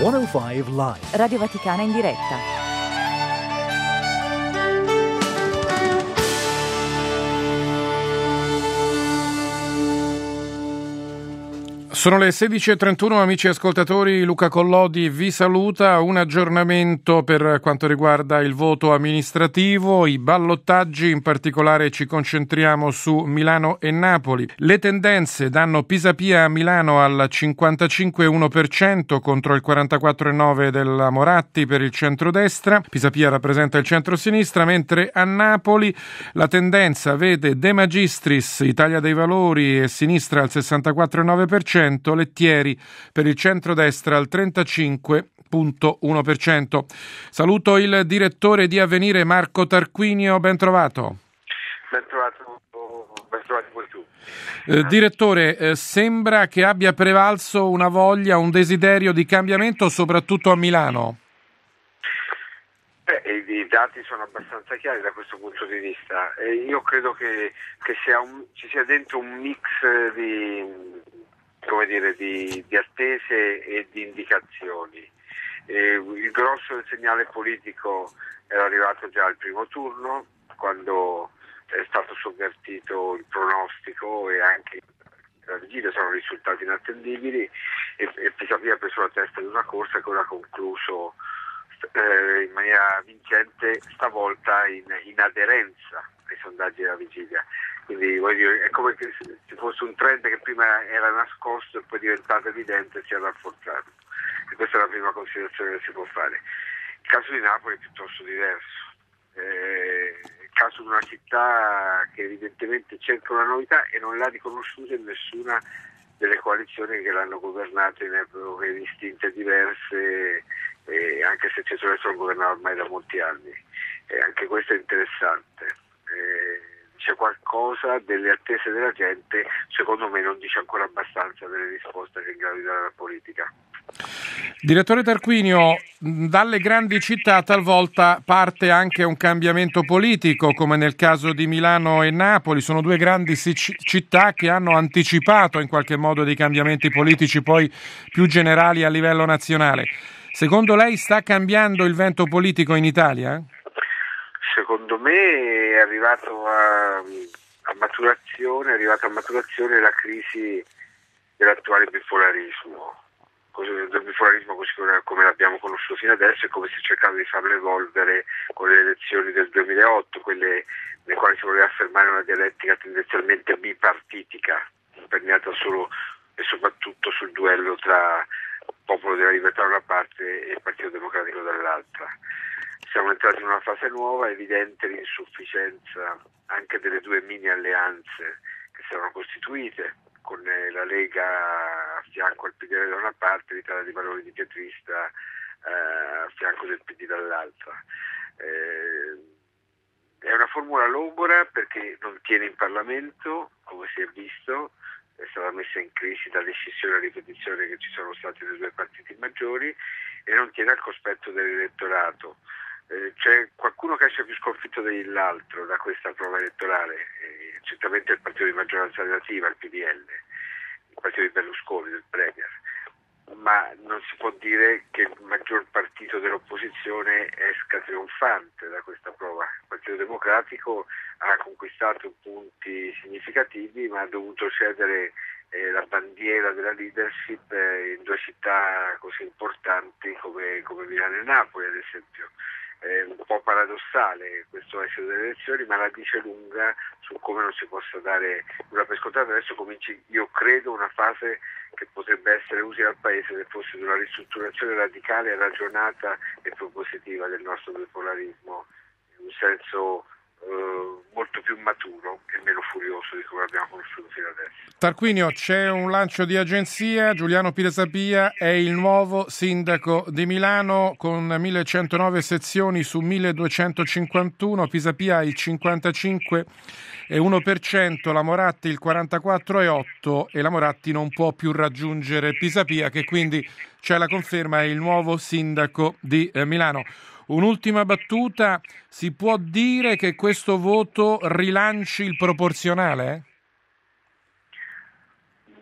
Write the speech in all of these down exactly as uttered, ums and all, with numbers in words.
centocinque Live. Radio Vaticana in diretta. Sono le sedici e trentuno, amici ascoltatori, Luca Collodi vi saluta. Un aggiornamento per quanto riguarda il voto amministrativo, i ballottaggi, in particolare ci concentriamo su Milano e Napoli. Le tendenze danno Pisapia a Milano al cinquantacinque virgola uno per cento contro il quarantaquattro virgola nove per cento della Moratti per il centrodestra. Pisapia rappresenta il centrosinistra, mentre a Napoli la tendenza vede De Magistris, Italia dei Valori e Sinistra al sessantaquattro virgola nove per cento, Lettieri per il centrodestra al trentacinque virgola uno per cento. Saluto il direttore di Avvenire Marco Tarquinio, ben trovato. Ben trovato, ben trovati voi tutti. Eh, direttore, eh, sembra che abbia prevalso una voglia, un desiderio di cambiamento soprattutto a Milano. Eh, i dati sono abbastanza chiari da questo punto di vista e io credo che, che sia un, ci sia dentro un mix di come dire, di, di attese e di indicazioni. Eh, il grosso del segnale politico era arrivato già al primo turno, quando è stato sovvertito il pronostico e anche la vigilia sono risultati inattendibili e, e Pisapia ha preso la testa di una corsa che ora ha concluso eh, in maniera vincente, stavolta in, in aderenza ai sondaggi della vigilia. Quindi voglio dire, è come se ci fosse un trend che prima era nascosto e poi è diventato evidente e si è rafforzato. E questa è la prima considerazione che si può fare. Il caso di Napoli è piuttosto diverso. Eh, è il caso di una città che evidentemente cerca una novità e non l'ha riconosciuta in nessuna delle coalizioni che l'hanno governata in epoche distinte diverse, eh, anche se il centrodestra lo governava ormai da molti anni. E anche questo è interessante. Eh, C'è qualcosa delle attese della gente, secondo me non dice ancora abbastanza delle risposte che è in grado di dare la politica. Direttore Tarquinio, dalle grandi città talvolta parte anche un cambiamento politico, come nel caso di Milano e Napoli. Sono due grandi città che hanno anticipato in qualche modo dei cambiamenti politici poi più generali a livello nazionale. Secondo lei sta cambiando il vento politico in Italia? Secondo me è arrivato a, a maturazione, è arrivata a maturazione la crisi dell'attuale bipolarismo. Del bipolarismo così come l'abbiamo conosciuto fino adesso e come si è cercato di farlo evolvere con le elezioni del duemilaotto, quelle nelle quali si voleva affermare una dialettica tendenzialmente bipartitica, imperniata solo e soprattutto sul duello tra Popolo della Libertà da una parte e il Partito Democratico dall'altra. Siamo entrati in una fase nuova, è evidente l'insufficienza anche delle due mini alleanze che si erano costituite, con la Lega a fianco al P D L da una parte, l'Italia dei Valori di Pietrista eh, a fianco del P D dall'altra. Eh, è una formula logora perché non tiene in Parlamento, come si è visto, è stata messa in crisi dalle scissioni e ripetizioni che ci sono state nei due partiti maggiori e non tiene al cospetto dell'elettorato. Eh, c'è qualcuno che esce più sconfitto dell'altro da questa prova elettorale, eh, certamente il partito di maggioranza relativa, il P D L, il partito di Berlusconi, del Premier, ma non si può dire che il maggior partito dell'opposizione esca trionfante da questa prova. Il Partito Democratico ha conquistato punti significativi ma ha dovuto cedere eh, la bandiera della leadership eh, in due città così importanti come, come Milano e Napoli, ad esempio. È un po' paradossale questo esito delle elezioni, ma la dice lunga su come non si possa dare una per scontata. Adesso cominci, io credo, una fase che potrebbe essere utile al Paese se fosse di una ristrutturazione radicale, ragionata e propositiva del nostro bipolarismo, in un senso eh, molto più maturo e meno furioso di come abbiamo conosciuto fino adesso. Tarquinio, c'è un lancio di agenzia. Giuliano Pisapia è il nuovo sindaco di Milano con millecentonove sezioni su milleduecentocinquantuno. Pisapia ha il cinquantacinque virgola uno per cento, la Moratti il quarantaquattro virgola otto per cento e la Moratti non può più raggiungere Pisapia, che quindi c'è la conferma, è il nuovo sindaco di Milano. Un'ultima battuta, si può dire che questo voto rilanci il proporzionale?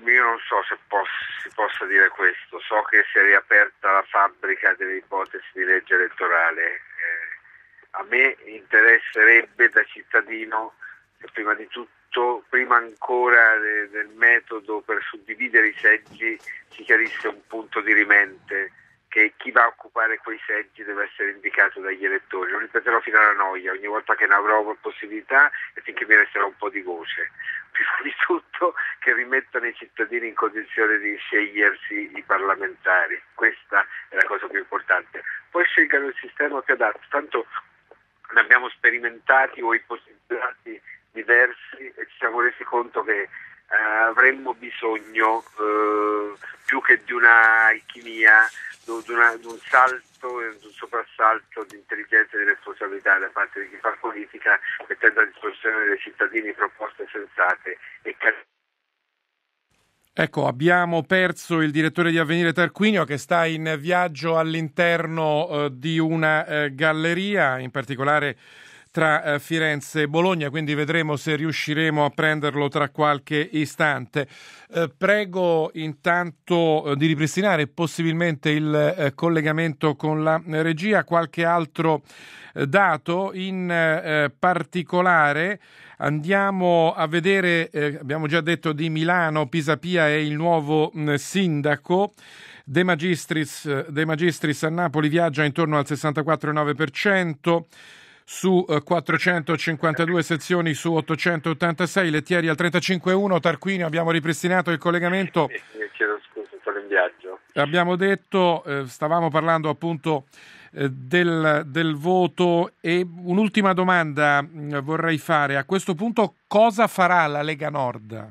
io non so se poss- si possa dire questo, so che si è riaperta la fabbrica delle ipotesi di legge elettorale. Eh, a me interesserebbe da cittadino che prima di tutto, prima ancora de- del metodo per suddividere i seggi, si chiarisse un punto dirimente, che chi va a occupare quei seggi deve essere indicato dagli elettori. Lo ripeterò fino alla noia, ogni volta che ne avrò possibilità e finché mi resterà un po' di voce. Prima di tutto che rimettano i cittadini in condizione di scegliersi i parlamentari, questa è la cosa più importante. Poi scelgano il sistema più adatto, tanto ne abbiamo sperimentati o ipotizzati diversi e ci siamo resi conto che eh, avremmo bisogno eh, più che di una alchimia, di, una, di un salto, di un soprassalto di intelligenza e di responsabilità da parte di chi fa politica, mettendo a disposizione dei cittadini proposte sensate e cal- Ecco, abbiamo perso il direttore di Avvenire Tarquinio che sta in viaggio all'interno eh, di una eh, galleria, in particolare tra eh, Firenze e Bologna, quindi vedremo se riusciremo a prenderlo tra qualche istante. Eh, prego intanto eh, di ripristinare possibilmente il eh, collegamento con la regia, qualche altro eh, dato in eh, particolare. Andiamo a vedere, eh, abbiamo già detto di Milano, Pisapia è il nuovo mh, sindaco. De Magistris, De Magistris a Napoli viaggia intorno al sessantaquattro virgola nove per cento. Su eh, quattrocentocinquantadue sezioni su ottocentottantasei, Lettieri al trentacinque virgola uno, Tarquinio abbiamo ripristinato il collegamento. Mi chiedo scusa, sono in viaggio. Abbiamo detto, eh, stavamo parlando appunto eh, del, del voto e un'ultima domanda mh, vorrei fare. A questo punto cosa farà la Lega Nord?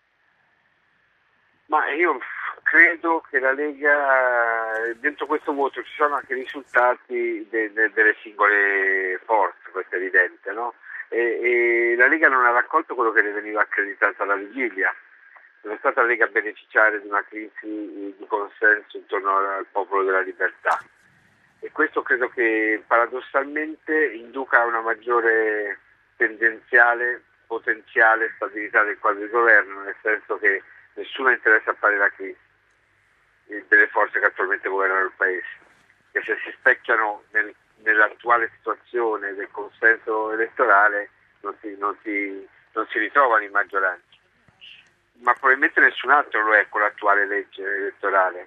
Ma io credo che la Lega, dentro questo voto ci sono anche i risultati de, de, delle singole forze, questo è evidente, no? E, e la Lega non ha raccolto quello che le veniva accreditato alla vigilia. Non è stata la Lega a beneficiare di una crisi di consenso intorno al Popolo della Libertà. E questo credo che paradossalmente induca a una maggiore tendenziale, potenziale stabilità del quadro di governo, nel senso che nessuno interessa a fare la crisi delle forze che attualmente governano il Paese, che se si specchiano nel, nell'attuale situazione del consenso elettorale non si, non si, non si ritrovano in maggioranza. Ma probabilmente nessun altro lo è con l'attuale legge elettorale.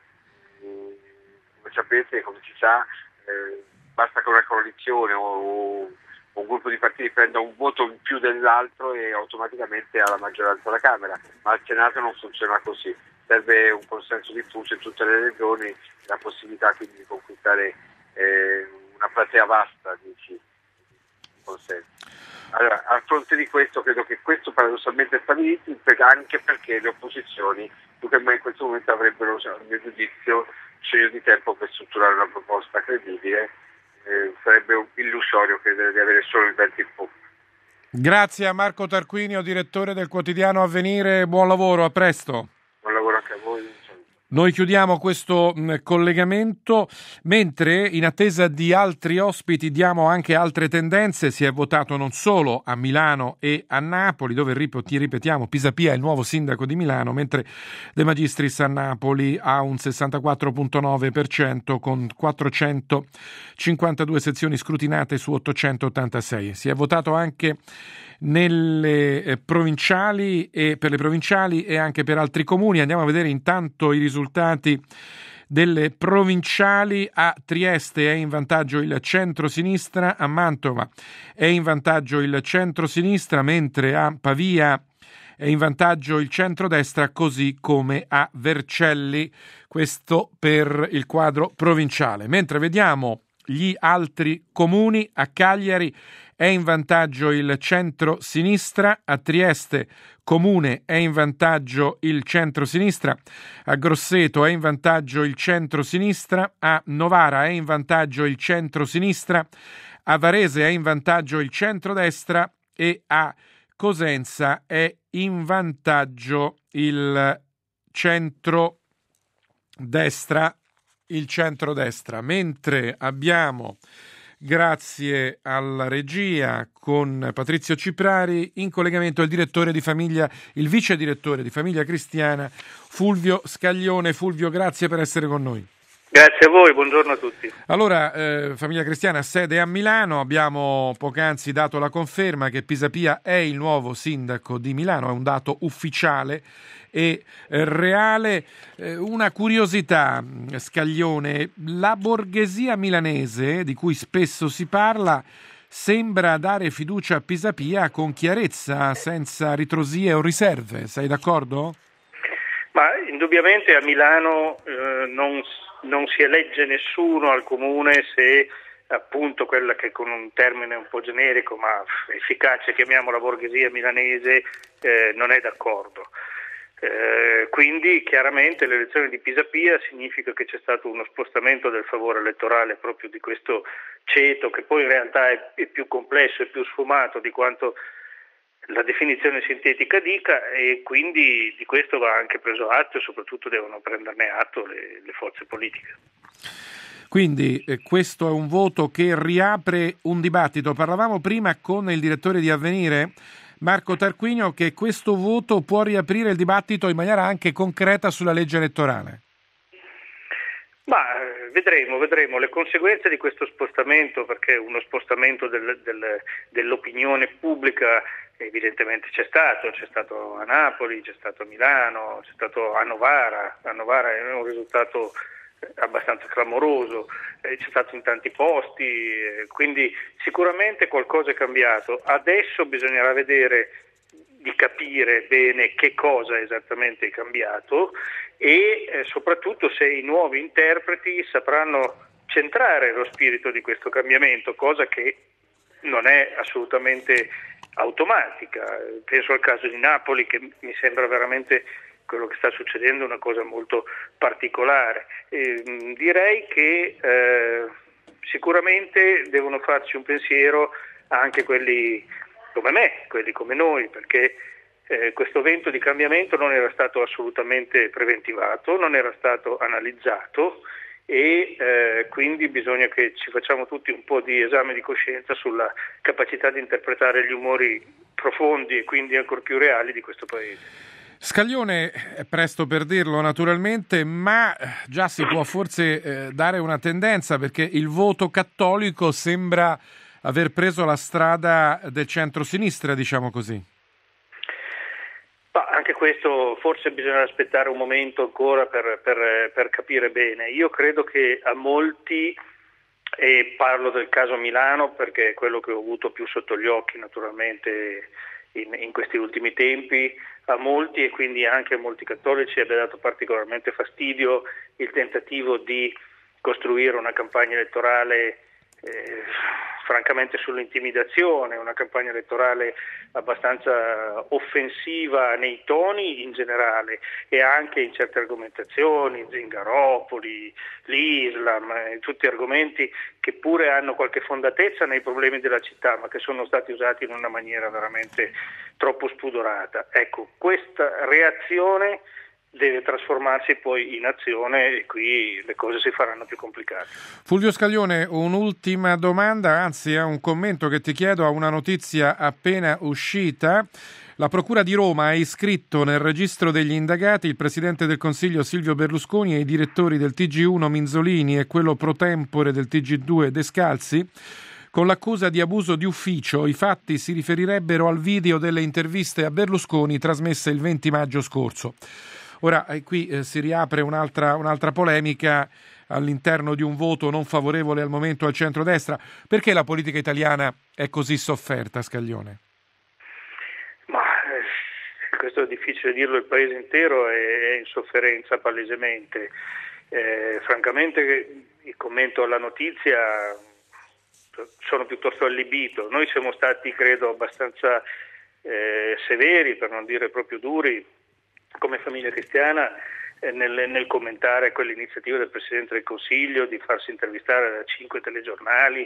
Come sapete, come si sa, eh, basta che una coalizione o, o un gruppo di partiti prenda un voto in più dell'altro e automaticamente ha la maggioranza alla Camera, ma al Senato non funziona così. Serve un consenso diffuso in tutte le regioni, la possibilità quindi di conquistare eh, una platea vasta di, di consensi. Allora, a fronte di questo credo che questo paradossalmente stabilizzi, anche perché le opposizioni più che mai in questo momento avrebbero, a mio giudizio, bisogno di tempo per strutturare una proposta credibile. Eh, sarebbe illusorio credere di avere solo il vento in poppa. Grazie a Marco Tarquinio, direttore del quotidiano Avvenire, buon lavoro, a presto. Buon lavoro anche a voi. Noi chiudiamo questo mh, collegamento, mentre in attesa di altri ospiti diamo anche altre tendenze. Si è votato non solo a Milano e a Napoli, dove ripetiamo Pisapia è il nuovo sindaco di Milano, mentre De Magistris a Napoli ha un sessantaquattro virgola nove per cento con quattrocentocinquantadue sezioni scrutinate su ottocentottantasei. Si è votato anche nelle eh, provinciali e per le provinciali e anche per altri comuni. Andiamo a vedere intanto i risultati delle provinciali. A Trieste è in vantaggio il centro-sinistra, a Mantova è in vantaggio il centro-sinistra, mentre a Pavia è in vantaggio il centrodestra, così come a Vercelli. Questo per il quadro provinciale. Mentre vediamo gli altri comuni, a Cagliari è in vantaggio il centro-sinistra, a Trieste Comune è in vantaggio il centro-sinistra, a Grosseto è in vantaggio il centro-sinistra, a Novara è in vantaggio il centro-sinistra, a Varese è in vantaggio il centrodestra e a Cosenza è in vantaggio il centrodestra, il centrodestra. Mentre abbiamo Grazie alla regia con Patrizio Ciprari, in collegamento il direttore di famiglia, il vice direttore di Famiglia Cristiana Fulvio Scaglione. Fulvio, grazie per essere con noi. Grazie a voi, buongiorno a tutti. Allora, eh, Famiglia Cristiana sede a Milano, abbiamo poc'anzi dato la conferma che Pisapia è il nuovo sindaco di Milano, è un dato ufficiale e eh, reale. Eh, una curiosità, Scaglione, la borghesia milanese, di cui spesso si parla, sembra dare fiducia a Pisapia con chiarezza, senza ritrosie o riserve, sei d'accordo? Ma indubbiamente a Milano eh, non, non si elegge nessuno al comune se appunto quella che con un termine un po' generico ma efficace chiamiamo la borghesia milanese eh, non è d'accordo. Eh, quindi chiaramente l'elezione di Pisapia significa che c'è stato uno spostamento del favore elettorale proprio di questo ceto, che poi in realtà è, è più complesso e più sfumato di quanto la definizione sintetica dica, e quindi di questo va anche preso atto e soprattutto devono prenderne atto le, le forze politiche. Quindi eh, questo è un voto che riapre un dibattito. Parlavamo prima con il direttore di Avvenire, Marco Tarquinio, che questo voto può riaprire il dibattito in maniera anche concreta sulla legge elettorale. Ma vedremo, vedremo le conseguenze di questo spostamento, perché uno spostamento del, del, dell'opinione pubblica evidentemente c'è stato, c'è stato a Napoli, c'è stato a Milano, c'è stato a Novara. A Novara è un risultato abbastanza clamoroso, eh, c'è stato in tanti posti, eh, quindi sicuramente qualcosa è cambiato. Adesso bisognerà vedere di capire bene che cosa esattamente è cambiato e eh, soprattutto se i nuovi interpreti sapranno centrare lo spirito di questo cambiamento, cosa che non è assolutamente automatica. Penso al caso di Napoli, che mi sembra veramente quello che sta succedendo una cosa molto particolare. E, mh, direi che eh, sicuramente devono farci un pensiero anche quelli come me, quelli come noi, perché eh, questo vento di cambiamento non era stato assolutamente preventivato, non era stato analizzato e eh, quindi bisogna che ci facciamo tutti un po' di esame di coscienza sulla capacità di interpretare gli umori profondi e quindi ancor più reali di questo Paese. Scaglione, è presto per dirlo naturalmente, ma già si può forse eh, dare una tendenza, perché il voto cattolico sembra aver preso la strada del centro-sinistra, diciamo così. Ma anche questo forse bisogna aspettare un momento ancora per, per, per capire bene. Io credo che a molti, e parlo del caso Milano perché è quello che ho avuto più sotto gli occhi naturalmente in, in questi ultimi tempi, a molti e quindi anche a molti cattolici abbia dato particolarmente fastidio il tentativo di costruire una campagna elettorale eh, francamente sull'intimidazione, una campagna elettorale abbastanza offensiva nei toni in generale e anche in certe argomentazioni, Zingaropoli, l'Islam, eh, tutti argomenti che pure hanno qualche fondatezza nei problemi della città, ma che sono stati usati in una maniera veramente troppo spudorata. Ecco, questa reazione deve trasformarsi poi in azione e qui le cose si faranno più complicate. Fulvio Scaglione, un'ultima domanda, anzi è un commento che ti chiedo a una notizia appena uscita. La Procura di Roma ha iscritto nel registro degli indagati il Presidente del Consiglio Silvio Berlusconi e i direttori del T G uno Minzolini e quello pro tempore del T G due Descalzi con l'accusa di abuso di ufficio. I fatti si riferirebbero al video delle interviste a Berlusconi trasmesse il venti maggio scorso. Ora, eh, qui eh, si riapre un'altra, un'altra polemica all'interno di un voto non favorevole al momento al centrodestra. Perché la politica italiana è così sofferta, Scaglione? Ma eh, questo è difficile dirlo, il paese intero è, è in sofferenza palesemente. Eh, francamente, il commento alla notizia sono piuttosto allibito. Noi siamo stati, credo, abbastanza eh, severi, per non dire proprio duri, come Famiglia Cristiana eh, nel, nel commentare quell'iniziativa del Presidente del Consiglio di farsi intervistare da cinque telegiornali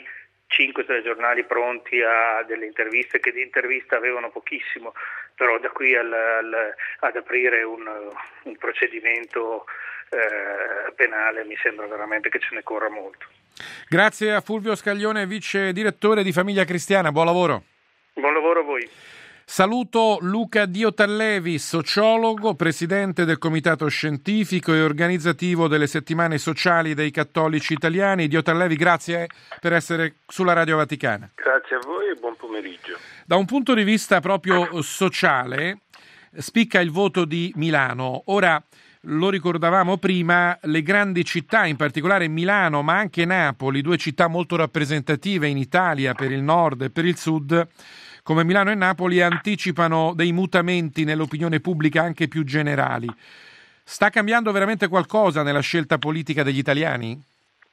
cinque telegiornali pronti a delle interviste che di intervista avevano pochissimo, però da qui al, al, ad aprire un, un procedimento eh, penale mi sembra veramente che ce ne corra molto. Grazie a Fulvio Scaglione, vice direttore di Famiglia Cristiana, buon lavoro. Buon lavoro a voi. Saluto Luca Diotallevi, sociologo, presidente del comitato scientifico e organizzativo delle settimane sociali dei cattolici italiani. Diotallevi, grazie per essere sulla Radio Vaticana. Grazie a voi e buon pomeriggio. Da un punto di vista proprio sociale, spicca il voto di Milano. Ora, lo ricordavamo prima, le grandi città, in particolare Milano, ma anche Napoli, due città molto rappresentative in Italia per il nord e per il sud, come Milano e Napoli, anticipano dei mutamenti nell'opinione pubblica anche più generali. Sta cambiando veramente qualcosa nella scelta politica degli italiani?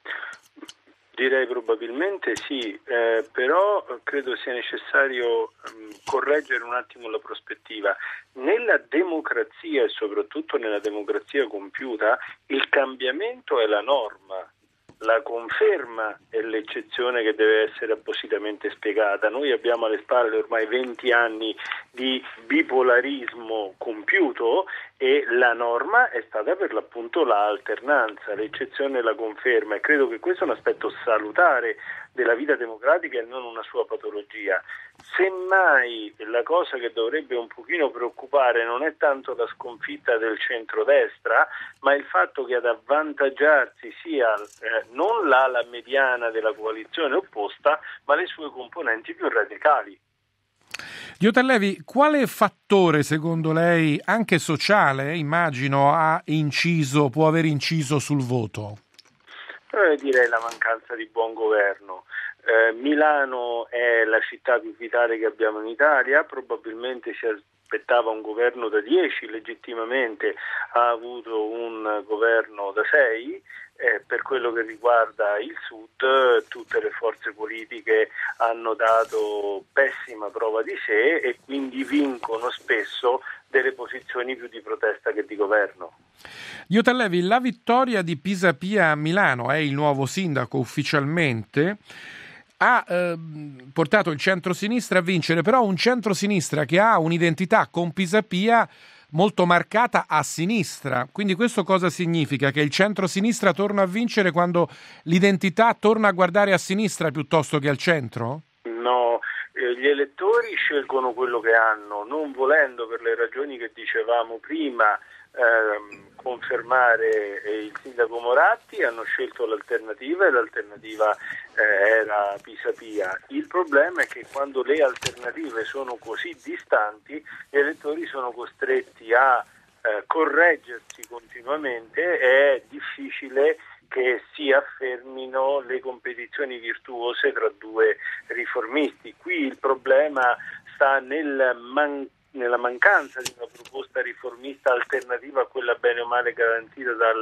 Direi probabilmente sì, eh, però credo sia necessario um, correggere un attimo la prospettiva. Nella democrazia e soprattutto nella democrazia compiuta il cambiamento è la norma. La conferma è l'eccezione che deve essere appositamente spiegata. Noi abbiamo alle spalle ormai venti anni di bipolarismo compiuto e la norma è stata per l'appunto l'alternanza, l'eccezione e la conferma, e credo che questo è un aspetto salutare della vita democratica e non una sua patologia. Semmai la cosa che dovrebbe un pochino preoccupare non è tanto la sconfitta del centrodestra, ma il fatto che ad avvantaggiarsi sia eh, non l'ala mediana della coalizione opposta, ma le sue componenti più radicali. Diotallevi, quale fattore secondo lei, anche sociale, immagino, ha inciso, può aver inciso sul voto? Eh, direi la mancanza di buon governo. Eh, Milano è la città più vitale che abbiamo in Italia, probabilmente si aspettava un governo da dieci, legittimamente ha avuto un governo da sei. Eh, per quello che riguarda il Sud, tutte le forze politiche hanno dato pessima prova di sé e quindi vincono spesso delle posizioni più di protesta che di governo. Diotallevi, la vittoria di Pisapia a Milano, è il nuovo sindaco ufficialmente, ha eh, portato il centrosinistra a vincere, però un centrosinistra che ha un'identità con Pisapia molto marcata a sinistra. Quindi questo cosa significa? Che il centro-sinistra torna a vincere quando l'identità torna a guardare a sinistra piuttosto che al centro? No, eh, gli elettori scelgono quello che hanno, non volendo, per le ragioni che dicevamo prima, ehm, confermare eh, il sindaco Moratti, hanno scelto l'alternativa e l'alternativa eh, era Pisapia. Il problema è che quando le alternative sono così distanti, gli elettori sono costretti a eh, correggersi continuamente, è difficile che si affermino le competizioni virtuose tra due riformisti. Qui il problema sta nel mancare nella mancanza di una proposta riformista alternativa a quella bene o male garantita dal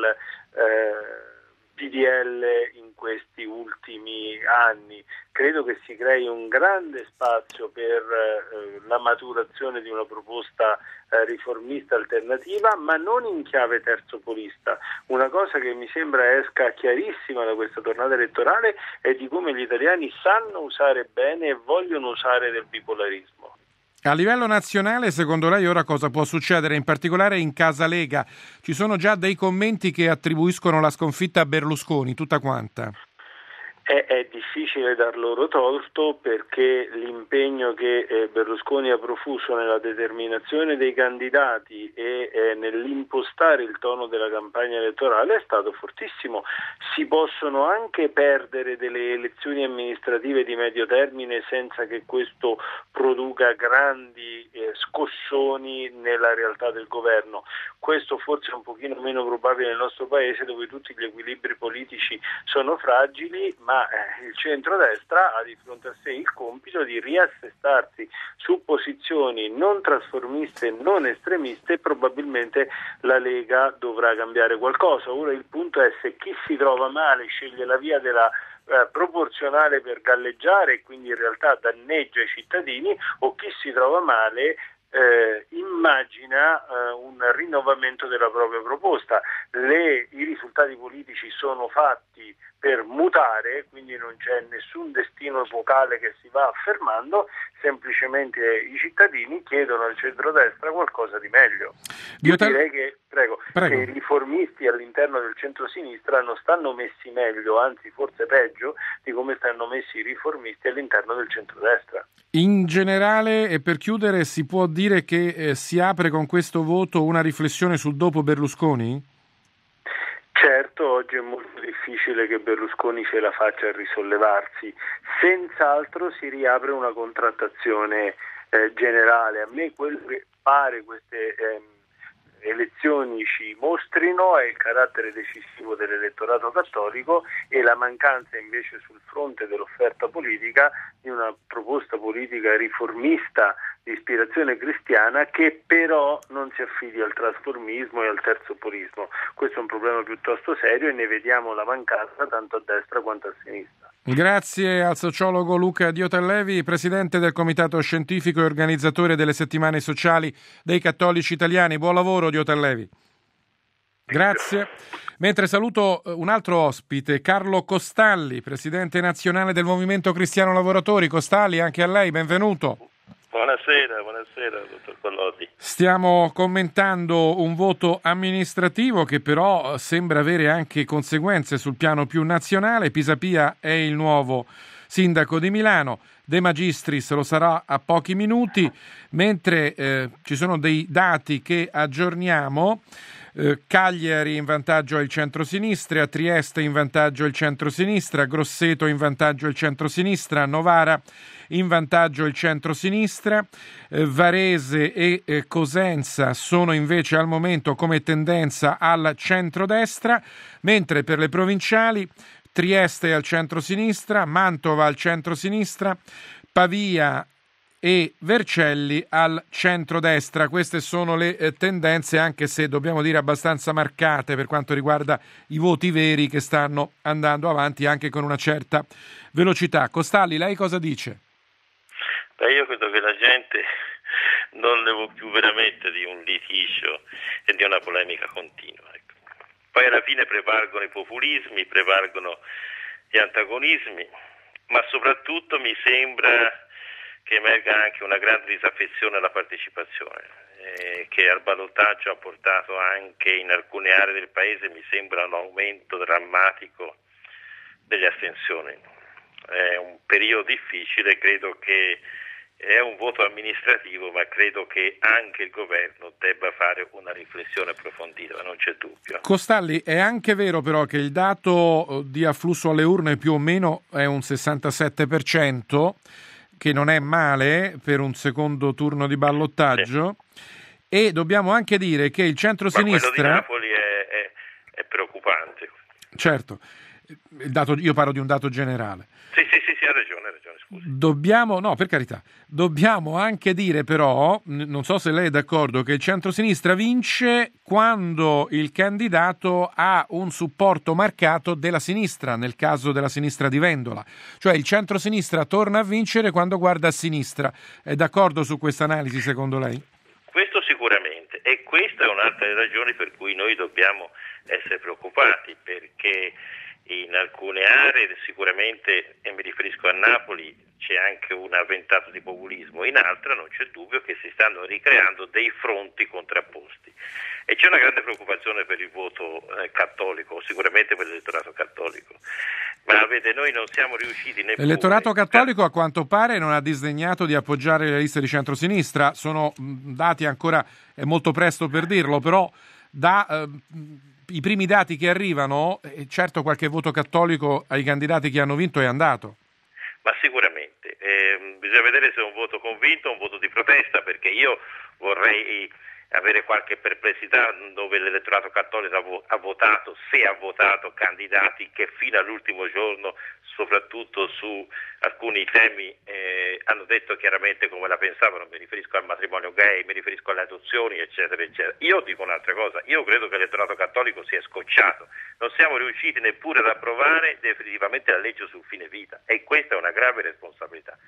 eh, P D L in questi ultimi anni. Credo che si crei un grande spazio per eh, la maturazione di una proposta eh, riformista alternativa, ma non in chiave terzopolista. Una cosa che mi sembra esca chiarissima da questa tornata elettorale è di come gli italiani sanno usare bene e vogliono usare del bipolarismo. A livello nazionale, secondo lei ora cosa può succedere? In particolare in Casa Lega ci sono già dei commenti che attribuiscono la sconfitta a Berlusconi, tutta quanta. È, è difficile dar loro torto perché l'impegno che eh, Berlusconi ha profuso nella determinazione dei candidati e eh, nell'impostare il tono della campagna elettorale è stato fortissimo. Si possono anche perdere delle elezioni amministrative di medio termine senza che questo produca grandi eh, scossoni nella realtà del governo. Questo forse è un pochino meno probabile nel nostro paese, dove tutti gli equilibri politici sono fragili, ma il centrodestra ha di fronte a sé il compito di riassestarsi su posizioni non trasformiste, non estremiste, e probabilmente la Lega dovrà cambiare qualcosa. Ora il punto è se chi si trova male sceglie la via della eh, proporzionale per galleggiare e quindi in realtà danneggia i cittadini, o chi si trova male Eh, immagina eh, un rinnovamento della propria proposta. Le, i risultati risultati politici sono fatti per mutare, quindi non c'è nessun destino epocale che si va affermando, semplicemente i cittadini chiedono al centrodestra qualcosa di meglio. Io te... direi che, prego, prego. che i riformisti all'interno del centrosinistra non stanno messi meglio, anzi forse peggio, di come stanno messi i riformisti all'interno del centrodestra. In generale, e per chiudere, si può dire che eh, si apre con questo voto una riflessione sul dopo Berlusconi? Certo, oggi è molto difficile che Berlusconi ce la faccia a risollevarsi, senz'altro si riapre una contrattazione eh, generale. A me quello che pare queste eh, elezioni ci mostrino è il carattere decisivo dell'elettorato cattolico e la mancanza invece sul fronte dell'offerta politica di una proposta politica riformista di ispirazione cristiana che però non si affidi al trasformismo e al terzopolismo. Questo è un problema piuttosto serio e ne vediamo la mancanza tanto a destra quanto a sinistra. Grazie al sociologo Luca Diotellevi, presidente del Comitato Scientifico e organizzatore delle settimane sociali dei cattolici italiani. Buon lavoro Diotellevi. Grazie. Mentre saluto un altro ospite, Carlo Costalli, presidente nazionale del Movimento Cristiano Lavoratori. Costalli, anche a lei, benvenuto. Buonasera, buonasera, dottor Collodi. Stiamo commentando un voto amministrativo che però sembra avere anche conseguenze sul piano più nazionale. Pisapia è il nuovo sindaco di Milano, De Magistris lo sarà a pochi minuti, mentre eh, ci sono dei dati che aggiorniamo. Eh, Cagliari in vantaggio il centrosinistra, Trieste in vantaggio il centrosinistra, Grosseto in vantaggio il centrosinistra, Novara in vantaggio il centrosinistra, eh, Varese e eh, Cosenza sono invece al momento come tendenza al centrodestra, mentre per le provinciali Trieste al centrosinistra, Mantova al centrosinistra, Pavia e Vercelli al centrodestra. Queste sono le eh, tendenze, anche se dobbiamo dire abbastanza marcate per quanto riguarda i voti veri che stanno andando avanti anche con una certa velocità. Costalli, lei cosa dice? Beh, io credo che la gente non ne può più veramente di un litigio e di una polemica continua. Ecco. Poi alla fine prevalgono i populismi, prevalgono gli antagonismi, ma soprattutto mi sembra che emerga anche una grande disaffezione alla partecipazione, eh, che al ballottaggio ha portato anche in alcune aree del paese, mi sembra, un aumento drammatico delle astensioni. È un periodo difficile, credo che è un voto amministrativo, ma credo che anche il governo debba fare una riflessione approfondita, non c'è dubbio. Costalli, è anche vero però che il dato di afflusso alle urne più o meno è un sessantasette per cento, che non è male per un secondo turno di ballottaggio, sì. E dobbiamo anche dire che il centro-sinistra... Ma quello di Napoli è, è, è preoccupante. Certo, il dato, io parlo di un dato generale. Sì, sì, sì, sì, ha ragione, ha ragione, scusi. Dobbiamo, no, per carità, dobbiamo anche dire però, non so se lei è d'accordo, che il centro-sinistra vince quando il candidato ha un supporto marcato della sinistra, nel caso della sinistra di Vendola. Cioè il centro-sinistra torna a vincere quando guarda a sinistra. È d'accordo su questa analisi secondo lei? Questo sicuramente, e questa è un'altra delle ragioni per cui noi dobbiamo essere preoccupati, perché in alcune aree sicuramente, e mi riferisco a Napoli, c'è anche una ventata di populismo, in altre non c'è dubbio che si stanno ricreando dei fronti contrapposti e c'è una grande preoccupazione per il voto eh, cattolico, sicuramente per l'elettorato cattolico, ma vede, noi non siamo riusciti neppure... L'elettorato cattolico a quanto pare non ha disdegnato di appoggiare le liste di centrosinistra, sono dati ancora, è molto presto per dirlo, però da... Eh, i primi dati che arrivano, eh, certo qualche voto cattolico ai candidati che hanno vinto è andato. Ma sicuramente, eh, bisogna vedere se è un voto convinto o un voto di protesta, perché io vorrei avere qualche perplessità dove l'elettorato cattolico ha votato, se ha votato candidati che fino all'ultimo giorno, soprattutto su alcuni temi, eh, hanno detto chiaramente come la pensavano. Mi riferisco al matrimonio gay, mi riferisco alle adozioni, eccetera, eccetera. Io dico un'altra cosa, io credo che l'elettorato cattolico sia scocciato, non siamo riusciti neppure ad approvare definitivamente la legge sul fine vita e questa è una grave responsabilità.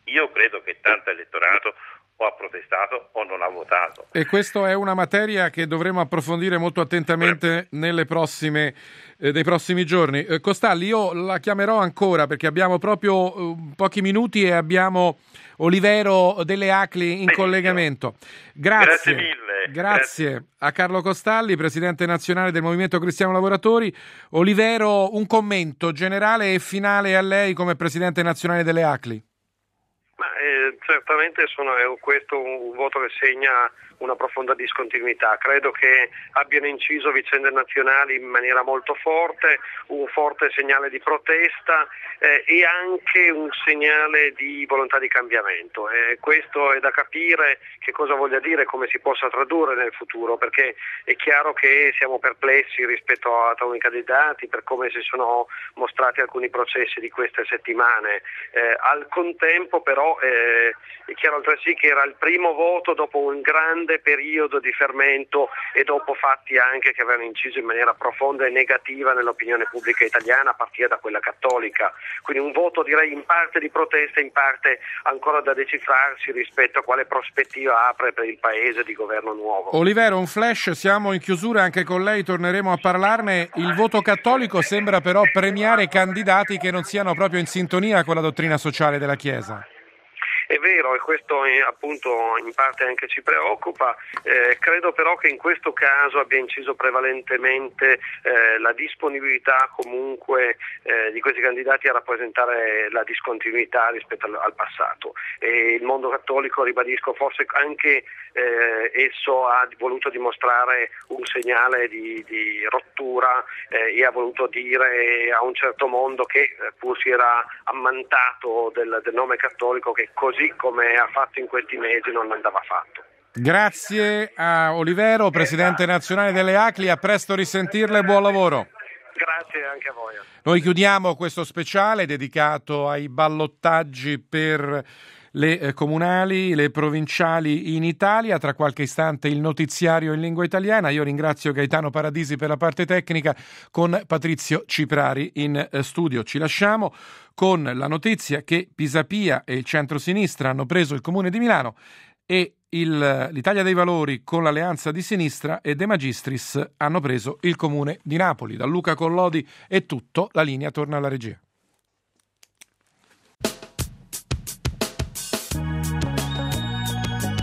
io credo che tanto elettorato o ha protestato o non ha votato. E questa è una materia che dovremo approfondire molto attentamente nelle prossime, eh, nei prossimi giorni. Eh, Costalli, io la chiamerò ancora perché abbiamo proprio eh, pochi minuti e abbiamo Olivero delle Acli in Benissimo. collegamento. Grazie. Grazie mille. Grazie. Grazie a Carlo Costalli, presidente nazionale del Movimento Cristiano Lavoratori. Olivero, un commento generale e finale a lei come presidente nazionale delle Acli. Ma, eh, certamente sono, è questo un, un voto che segna una profonda discontinuità. Credo che abbiano inciso vicende nazionali in maniera molto forte, un forte segnale di protesta eh, e anche un segnale di volontà di cambiamento. Eh, questo è da capire che cosa voglia dire, come si possa tradurre nel futuro, perché è chiaro che siamo perplessi rispetto a taluni candidati per come si sono mostrati alcuni processi di queste settimane. Eh, al contempo però eh, è chiaro altresì che era il primo voto dopo un grande periodo di fermento e dopo fatti anche che avevano inciso in maniera profonda e negativa nell'opinione pubblica italiana a partire da quella cattolica. Quindi un voto direi in parte di protesta, in parte ancora da decifrarsi rispetto a quale prospettiva apre per il paese di governo nuovo. Olivero, un flash, siamo in chiusura anche con lei, torneremo a parlarne. Il voto cattolico sembra però premiare candidati che non siano proprio in sintonia con la dottrina sociale della Chiesa. È vero, e questo eh, appunto in parte anche ci preoccupa, eh, credo però che in questo caso abbia inciso prevalentemente eh, la disponibilità comunque eh, di questi candidati a rappresentare la discontinuità rispetto al, al passato. E il mondo cattolico, ribadisco, forse anche eh, esso ha voluto dimostrare un segnale di, di rottura eh, e ha voluto dire a un certo mondo che eh, pur si era ammantato del, del nome cattolico che così come ha fatto in questi mesi non andava fatto. Grazie a Olivero, presidente nazionale delle Acli, a presto risentirle, buon lavoro. Grazie anche a voi. Noi chiudiamo questo speciale dedicato ai ballottaggi per le eh, comunali, le provinciali in Italia. Tra qualche istante il notiziario in lingua italiana. Io ringrazio Gaetano Paradisi per la parte tecnica, con Patrizio Ciprari in eh, studio. Ci lasciamo con la notizia che Pisapia e il centro-sinistra hanno preso il Comune di Milano e il, l'Italia dei Valori con l'Alleanza di Sinistra e De Magistris hanno preso il Comune di Napoli. Da Luca Collodi è tutto, la linea torna alla regia.